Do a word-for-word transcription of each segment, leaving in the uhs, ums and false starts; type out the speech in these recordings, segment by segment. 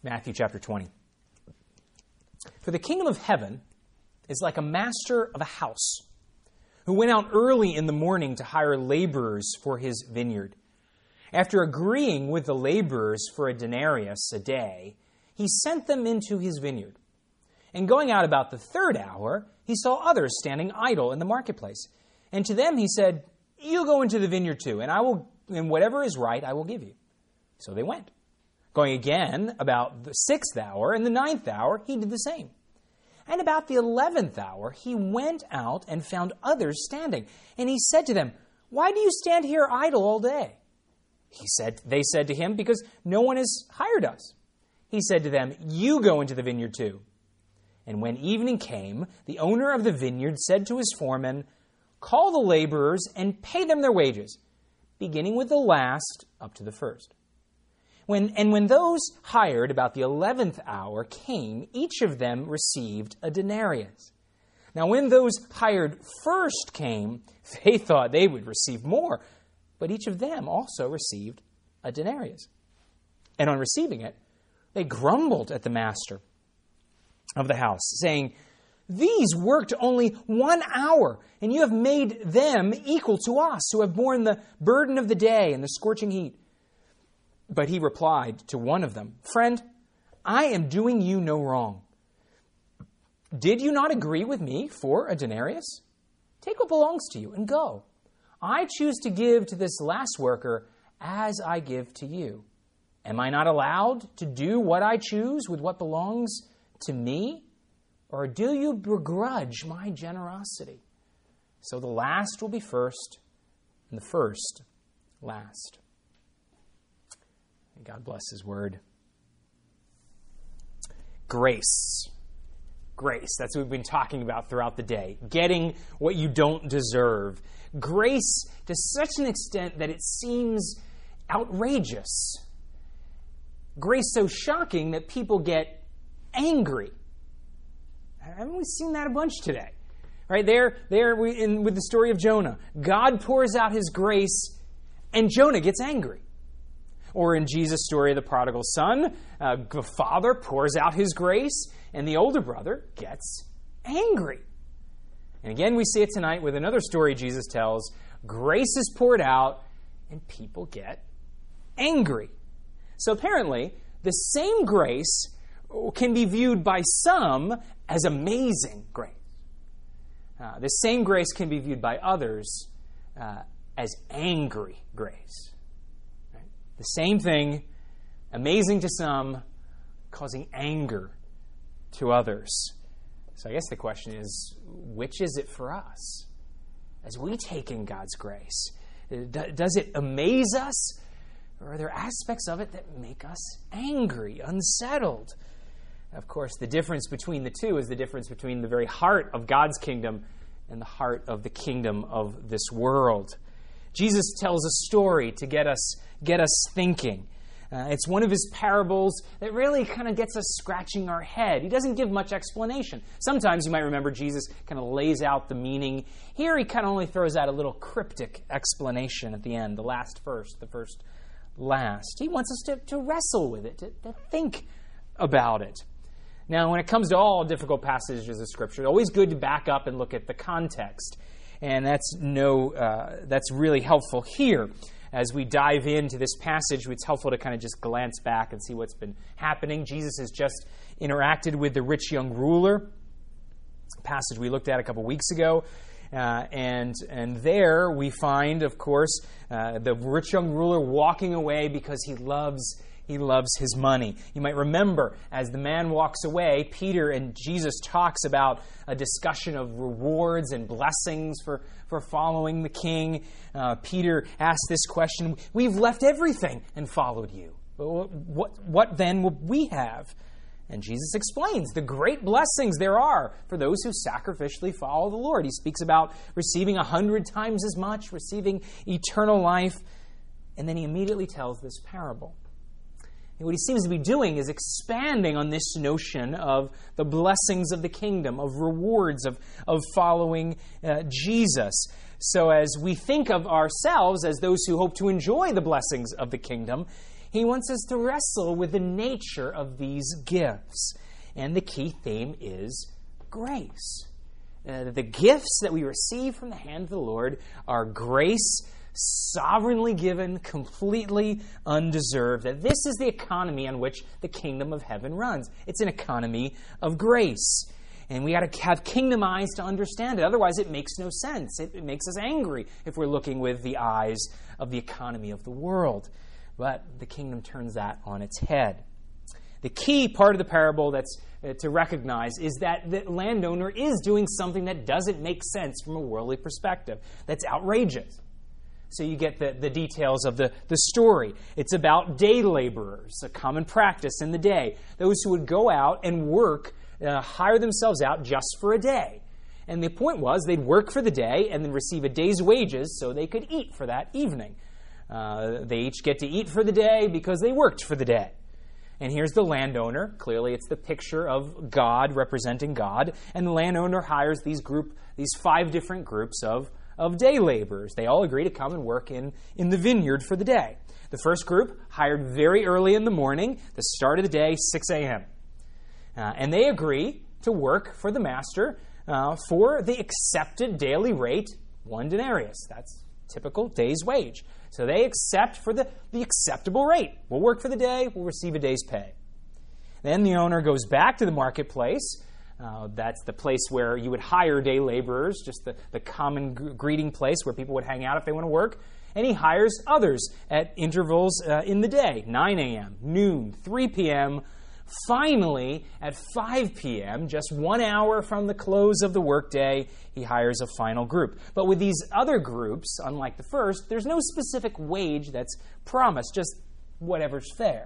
Matthew chapter twenty. For the kingdom of heaven is like a master of a house who went out early in the morning to hire laborers for his vineyard. After agreeing with the laborers for a denarius a day, he sent them into his vineyard. And going out about the third hour, he saw others standing idle in the marketplace. And to them he said, "You go into the vineyard too, and I will, and whatever is right I will give you." So they went. Going again about the sixth hour and the ninth hour, he did the same. And about the eleventh hour, he went out and found others standing. And he said to them, "Why do you stand here idle all day?" He said, they said to him, "Because no one has hired us." He said to them, "You go into the vineyard too." And when evening came, the owner of the vineyard said to his foreman, "Call the laborers and pay them their wages, beginning with the last up to the first." When, and when those hired about the eleventh hour came, each of them received a denarius. Now when those hired first came, they thought they would receive more, but each of them also received a denarius. And on receiving it, they grumbled at the master of the house, saying, "These worked only one hour, and you have made them equal to us, who have borne the burden of the day and the scorching heat." But he replied to one of them, "Friend, I am doing you no wrong. Did you not agree with me for a denarius? Take what belongs to you and go. I choose to give to this last worker as I give to you. Am I not allowed to do what I choose with what belongs to me? Or do you begrudge my generosity?" So the last will be first, and the first last. May God bless his word. Grace. Grace. That's what we've been talking about throughout the day. Getting what you don't deserve. Grace to such an extent that it seems outrageous. Grace so shocking that people get angry. Haven't we seen that a bunch today? Right there, there we, in, with the story of Jonah. God pours out his grace, and Jonah gets angry. Or in Jesus' story of the prodigal son, uh, the father pours out his grace, and the older brother gets angry. And again, we see it tonight with another story Jesus tells. Grace is poured out, and people get angry. So apparently, the same grace can be viewed by some as amazing grace. Uh, the same grace can be viewed by others uh, as angry grace. Right? The same thing, amazing to some, causing anger to others. So I guess the question is, which is it for us? As we take in God's grace, does it amaze us? Or are there aspects of it that make us angry, unsettled? Of course, the difference between the two is the difference between the very heart of God's kingdom and the heart of the kingdom of this world. Jesus tells a story to get us, get us thinking. Uh, it's one of his parables that really kind of gets us scratching our head. He doesn't give much explanation. Sometimes you might remember Jesus kind of lays out the meaning. Here he kind of only throws out a little cryptic explanation at the end, the last first, the first last. He wants us to, to wrestle with it, to, to think about it. Now, when it comes to all difficult passages of Scripture, it's always good to back up and look at the context. And that's no, uh, that's really helpful here. As we dive into this passage, it's helpful to kind of just glance back and see what's been happening. Jesus has just interacted with the rich young ruler, a passage we looked at a couple weeks ago. Uh, and and there we find, of course, uh, the rich young ruler walking away because he loves he loves his money. You might remember, as the man walks away, Peter and Jesus talks about a discussion of rewards and blessings for, for following the king. Uh, Peter asks this question, "We've left everything and followed you. What, what then will we have?" And Jesus explains the great blessings there are for those who sacrificially follow the Lord. He speaks about receiving a hundred times as much, receiving eternal life. And then he immediately tells this parable. And what he seems to be doing is expanding on this notion of the blessings of the kingdom, of rewards, of, of following uh, Jesus. So as we think of ourselves as those who hope to enjoy the blessings of the kingdom, He wants us to wrestle with the nature of these gifts. And the key theme is grace. Uh, the gifts that we receive from the hand of the Lord are grace, sovereignly given, completely undeserved. That this is the economy on which the kingdom of heaven runs. It's an economy of grace. And we got to have kingdom eyes to understand it. Otherwise, it makes no sense. It, it makes us angry if we're looking with the eyes of the economy of the world. But the kingdom turns that on its head. The key part of the parable that's uh, to recognize is that the landowner is doing something that doesn't make sense from a worldly perspective. That's outrageous. So you get the, the details of the, the story. It's about day laborers, a common practice in the day. Those who would go out and work, uh, hire themselves out just for a day. And the point was they'd work for the day and then receive a day's wages so they could eat for that evening. Uh, they each get to eat for the day because they worked for the day. And here's the landowner. Clearly, it's the picture of God representing God. And the landowner hires these group, these five different groups of, of day laborers. They all agree to come and work in, in the vineyard for the day. The first group hired very early in the morning, the start of the day, six a.m. Uh, and they agree to work for the master uh, for the accepted daily rate, one denarius. That's typical day's wage. So they accept for the, the acceptable rate. We'll work for the day, we'll receive a day's pay. Then the owner goes back to the marketplace. Uh, that's the place where you would hire day laborers, just the, the common g- greeting place where people would hang out if they want to work. And he hires others at intervals uh, in the day, nine a.m., noon, three p.m., finally, at five p.m., just one hour from the close of the workday, he hires a final group. But with these other groups, unlike the first, there's no specific wage that's promised, just whatever's fair.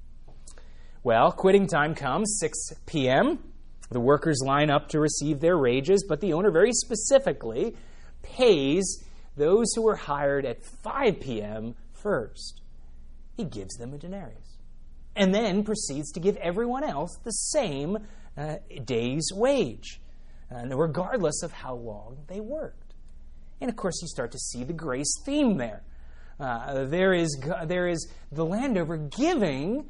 Well, quitting time comes, six p.m. The workers line up to receive their wages, but the owner very specifically pays those who were hired at five p.m. first. He gives them a denarius. And then proceeds to give everyone else the same uh, day's wage, uh, regardless of how long they worked. And of course, you start to see the grace theme there. Uh, there is there is the landowner giving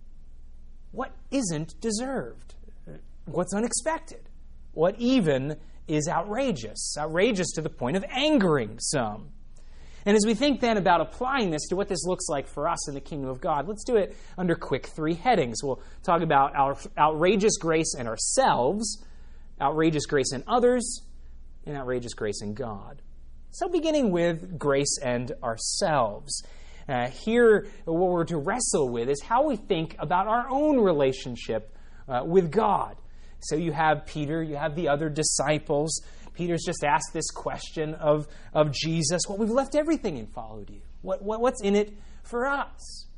what isn't deserved, what's unexpected, what even is outrageous, outrageous to the point of angering some. And as we think then about applying this to what this looks like for us in the kingdom of God, let's do it under quick three headings. We'll talk about our outrageous grace in ourselves, outrageous grace in others, and outrageous grace in God. So beginning with grace and ourselves. Uh, here, what we're to wrestle with is how we think about our own relationship uh, with God. So you have Peter, you have the other disciples. Peter's just asked this question of, of Jesus. Well, we've left everything and followed you. What, what, what's in it for us?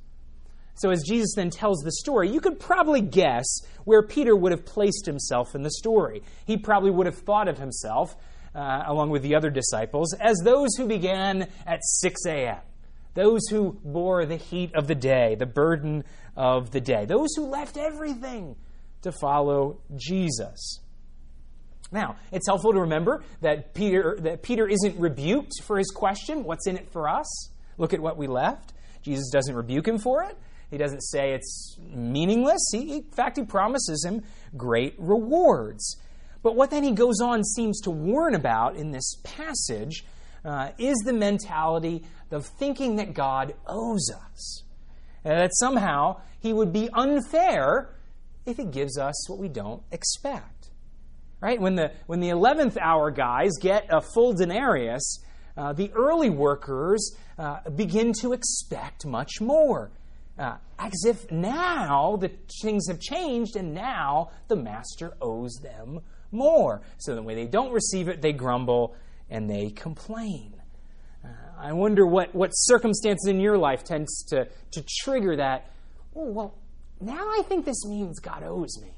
So as Jesus then tells the story, you could probably guess where Peter would have placed himself in the story. He probably would have thought of himself, uh, along with the other disciples, as those who began at six a.m., those who bore the heat of the day, the burden of the day, those who left everything to follow Jesus. Now, it's helpful to remember that Peter that Peter isn't rebuked for his question, what's in it for us? Look at what we left. Jesus doesn't rebuke him for it. He doesn't say it's meaningless. He, in fact, he promises him great rewards. But what then he goes on seems to warn about in this passage uh, is the mentality of thinking that God owes us. Uh, that somehow he would be unfair if he gives us what we don't expect. Right? When the when the eleventh hour guys get a full denarius, uh, the early workers uh, begin to expect much more. Uh, as if now the things have changed and now the master owes them more. So that when they don't receive it, they grumble and they complain. Uh, I wonder what, what circumstances in your life tends to, to trigger that, oh, well, now I think this means God owes me.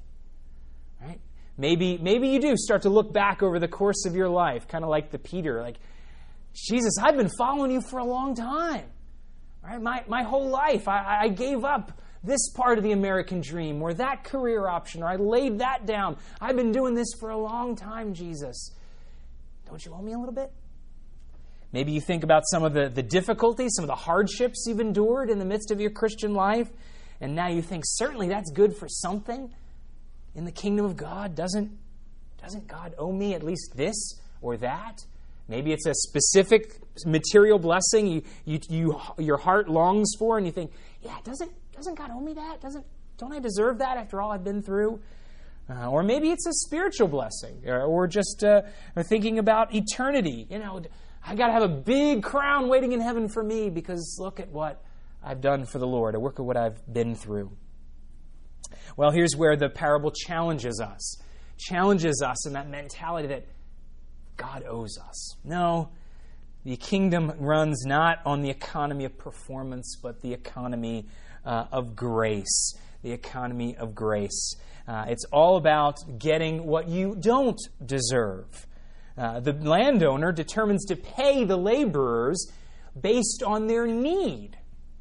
Right? Maybe maybe you do start to look back over the course of your life, kind of like the Peter, like, Jesus, I've been following you for a long time. Right? My, my whole life, I, I gave up this part of the American dream or that career option, or I laid that down. I've been doing this for a long time, Jesus. Don't you owe me a little bit? Maybe you think about some of the, the difficulties, some of the hardships you've endured in the midst of your Christian life, and now you think, certainly that's good for something in the kingdom of God. Doesn't, doesn't God owe me at least this or that? Maybe it's a specific material blessing you, you, you, your heart longs for, and you think, yeah, doesn't, doesn't God owe me that? Doesn't, don't I deserve that after all I've been through? Uh, or maybe it's a spiritual blessing, or, or just uh, or thinking about eternity. You know, I got to have a big crown waiting in heaven for me because look at what I've done for the Lord, or look at what I've been through. Well, here's where the parable challenges us. Challenges us in that mentality that God owes us. No, the kingdom runs not on the economy of performance, but the economy uh, of grace. The economy of grace. Uh, it's all about getting what you don't deserve. Uh, the landowner determines to pay the laborers based on their need,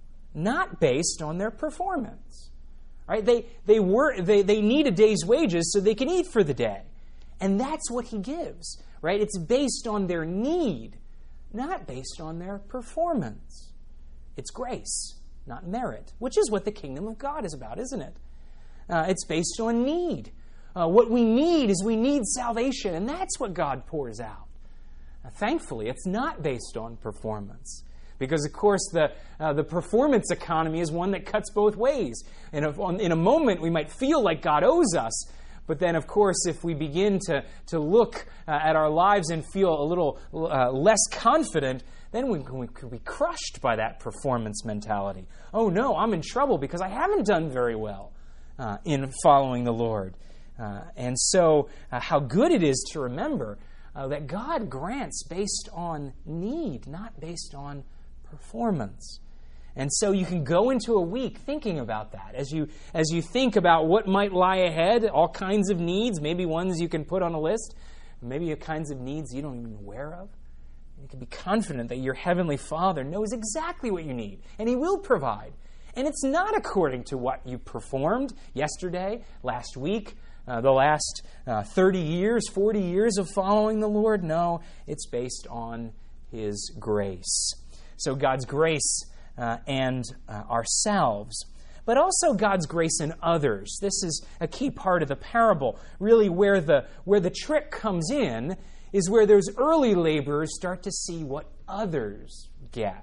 not based on their performance. Right? They they were they, they need a day's wages so they can eat for the day. And that's what he gives. Right? It's based on their need, not based on their performance. It's grace, not merit, which is what the kingdom of God is about, isn't it? Uh, it's based on need. Uh, what we need is we need salvation, and that's what God pours out. Uh, thankfully, it's not based on performance. Because, of course, the uh, the performance economy is one that cuts both ways. And if on, in a moment, we might feel like God owes us. But then, of course, if we begin to, to look uh, at our lives and feel a little uh, less confident, then we, we could be crushed by that performance mentality. Oh, no, I'm in trouble because I haven't done very well uh, in following the Lord. Uh, and so uh, how good it is to remember uh, that God grants based on need, not based on performance. And so you can go into a week thinking about that. As you as you think about what might lie ahead, all kinds of needs, maybe ones you can put on a list, maybe kinds of needs you don't even aware of. You can be confident that your Heavenly Father knows exactly what you need, and He will provide. And it's not according to what you performed yesterday, last week, uh, the last uh, thirty years, forty years of following the Lord. No, it's based on His grace. So God's grace uh, and uh, ourselves, but also God's grace in others. This is a key part of the parable. Really where the, where the trick comes in is where those early laborers start to see what others get.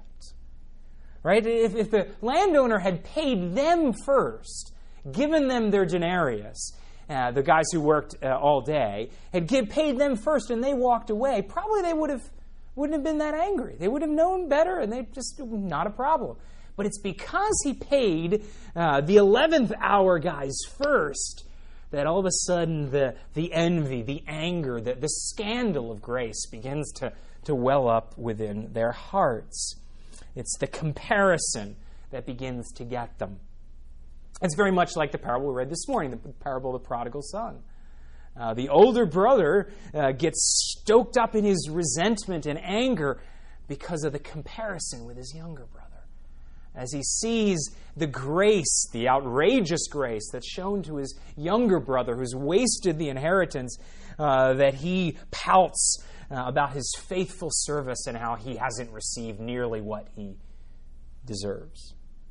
Right? If, if the landowner had paid them first, given them their denarius, uh, the guys who worked uh, all day, had give, paid them first and they walked away, probably they would have, wouldn't have been that angry. They would have known better and they just, not a problem. But it's because he paid uh, the eleventh hour guys first that all of a sudden the, the envy, the anger, the, the scandal of grace begins to, to well up within their hearts. It's the comparison that begins to get them. It's very much like the parable we read this morning, the parable of the prodigal son. Uh, the older brother uh, gets stoked up in his resentment and anger because of the comparison with his younger brother. As he sees the grace, the outrageous grace that's shown to his younger brother who's wasted the inheritance, uh, that he pouts uh, about his faithful service and how he hasn't received nearly what he deserves.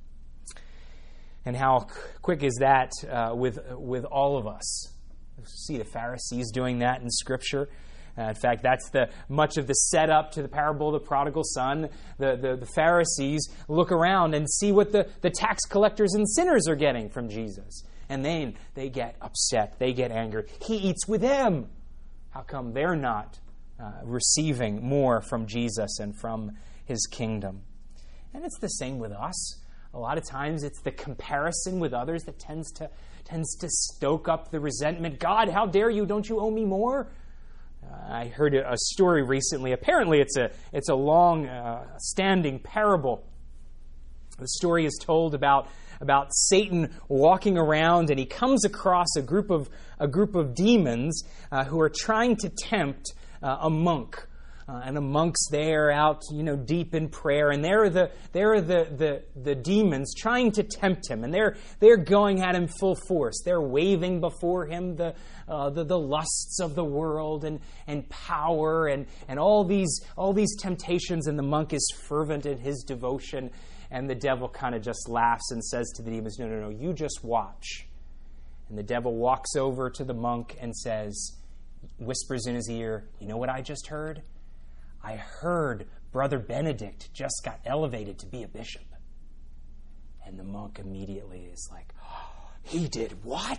And how quick is that uh, with, with all of us? You see the Pharisees doing that in Scripture. Uh, in fact, that's the much of the setup to the parable of the prodigal son. The, the, the Pharisees look around and see what the, the tax collectors and sinners are getting from Jesus. And then they get upset. They get angry. He eats with them. How come they're not uh, receiving more from Jesus and from His kingdom? And it's the same with us. A lot of times it's the comparison with others that tends to, tends to stoke up the resentment. God, how dare you? Don't you owe me more? Uh, I heard a, a story recently. Apparently, it's a it's a long uh, standing parable. The story is told about about Satan walking around, and he comes across a group of a group of demons uh, who are trying to tempt uh, a monk. Uh, and the monks there out, you know, deep in prayer, and there are the there are the, the the demons trying to tempt him, and they're they're going at him full force. They're waving before him the uh, the, the lusts of the world and and power and and all these all these temptations. And the monk is fervent in his devotion, and the devil kind of just laughs and says to the demons, "No, no, no, you just watch." And the devil walks over to the monk and says, whispers in his ear, "You know what I just heard? I heard Brother Benedict just got elevated to be a bishop." And the monk immediately is like, "Oh, he did what?"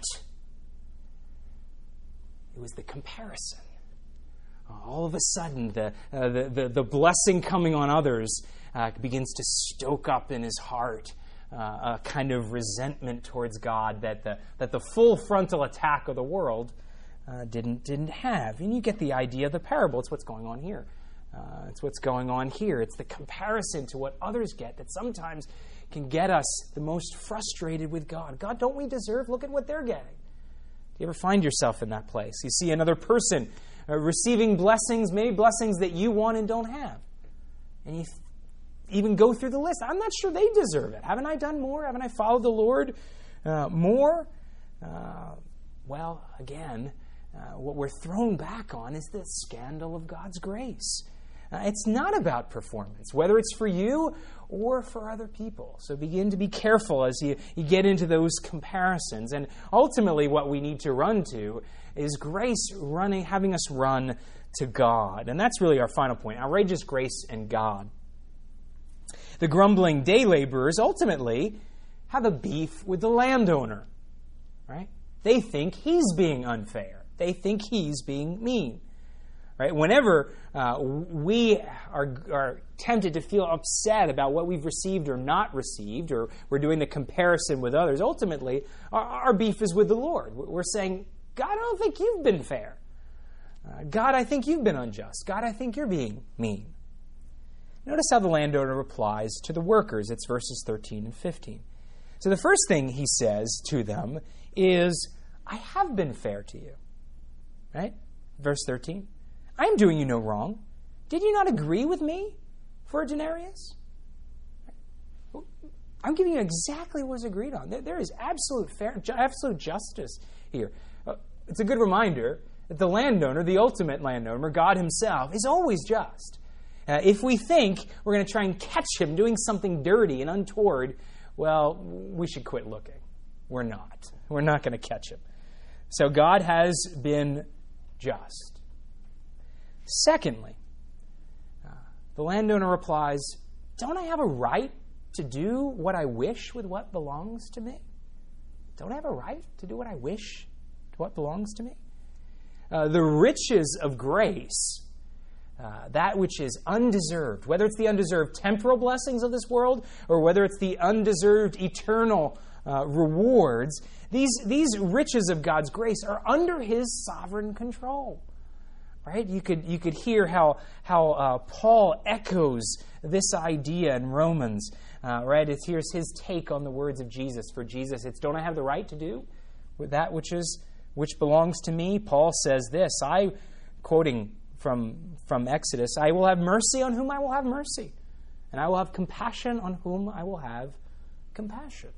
It was the comparison. All of a sudden, the, uh, the, the, the blessing coming on others uh, begins to stoke up in his heart uh, a kind of resentment towards God that the, that the full frontal attack of the world uh, didn't, didn't have. And you get the idea of the parable. It's what's going on here. Uh, it's what's going on here. It's the comparison to what others get that sometimes can get us the most frustrated with God. God, don't we deserve? Look at what they're getting. Do you ever find yourself in that place? You see another person uh, receiving blessings, maybe blessings that you want and don't have. And you th- even go through the list. I'm not sure they deserve it. Haven't I done more? Haven't I followed the Lord uh, more? Uh, well, again, uh, what we're thrown back on is the scandal of God's grace. Uh, it's not about performance, whether it's for you or for other people. So begin to be careful as you, you get into those comparisons. And ultimately what we need to run to is grace running, having us run to God. And that's really our final point, outrageous grace and God. The grumbling day laborers ultimately have a beef with the landowner, right? They think he's being unfair. They think he's being mean. Right? Whenever uh, we are, are tempted to feel upset about what we've received or not received, or we're doing the comparison with others, ultimately our, our beef is with the Lord. We're saying, God, I don't think you've been fair. Uh, God, I think you've been unjust. God, I think you're being mean. Notice how the landowner replies to the workers. It's verses thirteen and fifteen. So the first thing he says to them is, I have been fair to you. Right? Verse thirteen. I am doing you no wrong. Did you not agree with me for a denarius? I'm giving you exactly what was agreed on. There, there is absolute fair, absolute justice here. Uh, it's a good reminder that the landowner, the ultimate landowner, God himself, is always just. Uh, if we think we're going to try and catch him doing something dirty and untoward, well, we should quit looking. We're not. We're not going to catch him. So God has been just. Secondly, uh, the landowner replies, don't I have a right to do what I wish with what belongs to me? Don't I have a right to do what I wish to what belongs to me? Uh, the riches of grace, uh, that which is undeserved, whether it's the undeserved temporal blessings of this world or whether it's the undeserved eternal uh, rewards, these, these riches of God's grace are under his sovereign control. Right? You could you could hear how how uh, Paul echoes this idea in Romans. Uh, right? It's, here's his take on the words of Jesus. For Jesus, it's don't I have the right to do with that which is which belongs to me? Paul says this. I, quoting from from Exodus, I will have mercy on whom I will have mercy, and I will have compassion on whom I will have compassion.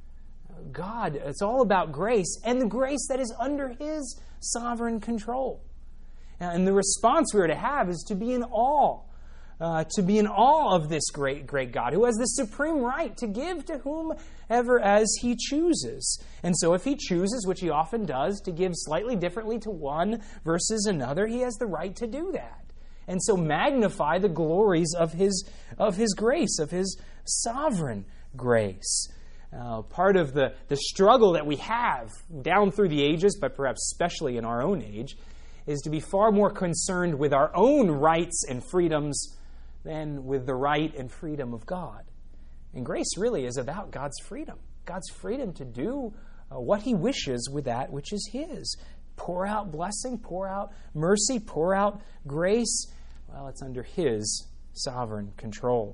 God, it's all about grace and the grace that is under his sovereign control. And the response we are to have is to be in awe, uh, to be in awe of this great, great God who has the supreme right to give to whomever as he chooses. And so if he chooses, which he often does, to give slightly differently to one versus another, he has the right to do that. And so magnify the glories of his, of his grace, of his sovereign grace. Uh, part of the, the struggle that we have down through the ages, but perhaps especially in our own age, is to be far more concerned with our own rights and freedoms than with the right and freedom of God. And grace really is about God's freedom. God's freedom to do uh, what he wishes with that which is his. Pour out blessing, pour out mercy, pour out grace. Well, it's under his sovereign control.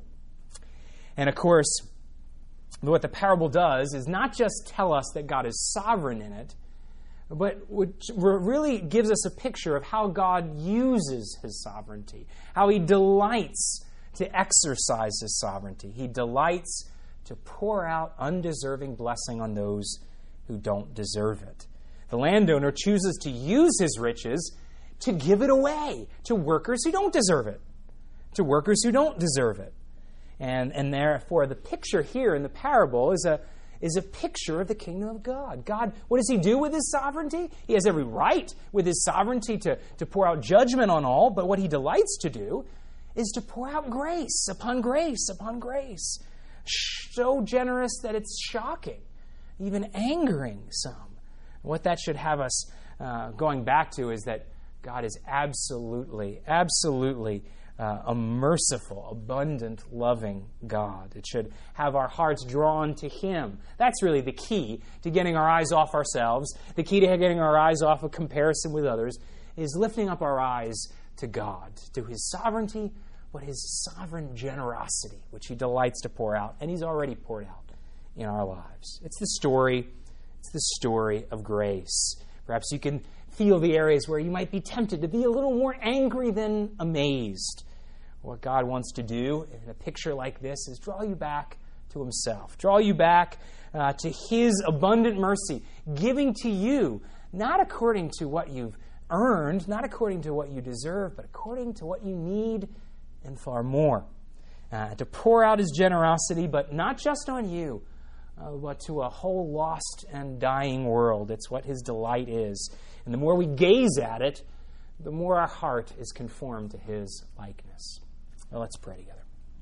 And of course, what the parable does is not just tell us that God is sovereign in it, but which really gives us a picture of how God uses his sovereignty, how he delights to exercise his sovereignty. He delights to pour out undeserving blessing on those who don't deserve it. The landowner chooses to use his riches to give it away to workers who don't deserve it, to workers who don't deserve it. And, and therefore, the picture here in the parable is a, is a picture of the kingdom of God. God, what does he do with his sovereignty? He has every right with his sovereignty to, to pour out judgment on all, but what he delights to do is to pour out grace upon grace upon grace. So generous that it's shocking, even angering some. What that should have us uh, going back to is that God is absolutely, absolutely uh, a merciful, abundant, loving God. It should have our hearts drawn to him. That's really the key to getting our eyes off ourselves. The key to getting our eyes off of comparison with others is lifting up our eyes to God, to his sovereignty, but his sovereign generosity, which he delights to pour out, and he's already poured out in our lives. It's the story, it's the story of grace. Perhaps you can feel the areas where you might be tempted to be a little more angry than amazed. What God wants to do in a picture like this is draw you back to himself, draw you back uh, to his abundant mercy, giving to you, not according to what you've earned, not according to what you deserve, but according to what you need and far more. Uh, to pour out his generosity, but not just on you, uh, but to a whole lost and dying world. It's what his delight is. And the more we gaze at it, the more our heart is conformed to his likeness. Well, let's pray together.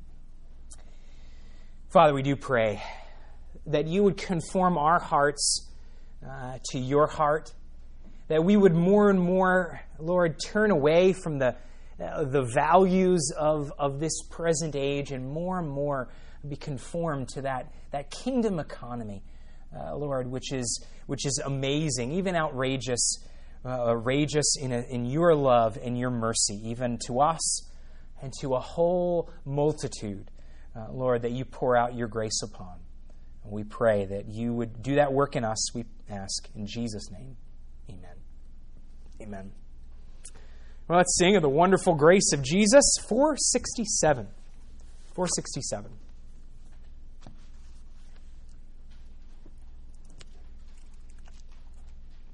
Father, we do pray that you would conform our hearts uh, to your heart, that we would more and more, Lord, turn away from the Uh, the values of, of this present age and more and more be conformed to that, that kingdom economy, uh, Lord, which is which is amazing, even outrageous, uh, outrageous in, a, in your love and your mercy, even to us and to a whole multitude, uh, Lord, that you pour out your grace upon. And we pray that you would do that work in us, we ask in Jesus' name. Amen. Amen. Well, let's sing of the wonderful grace of Jesus, four sixty-seven. four sixty-seven.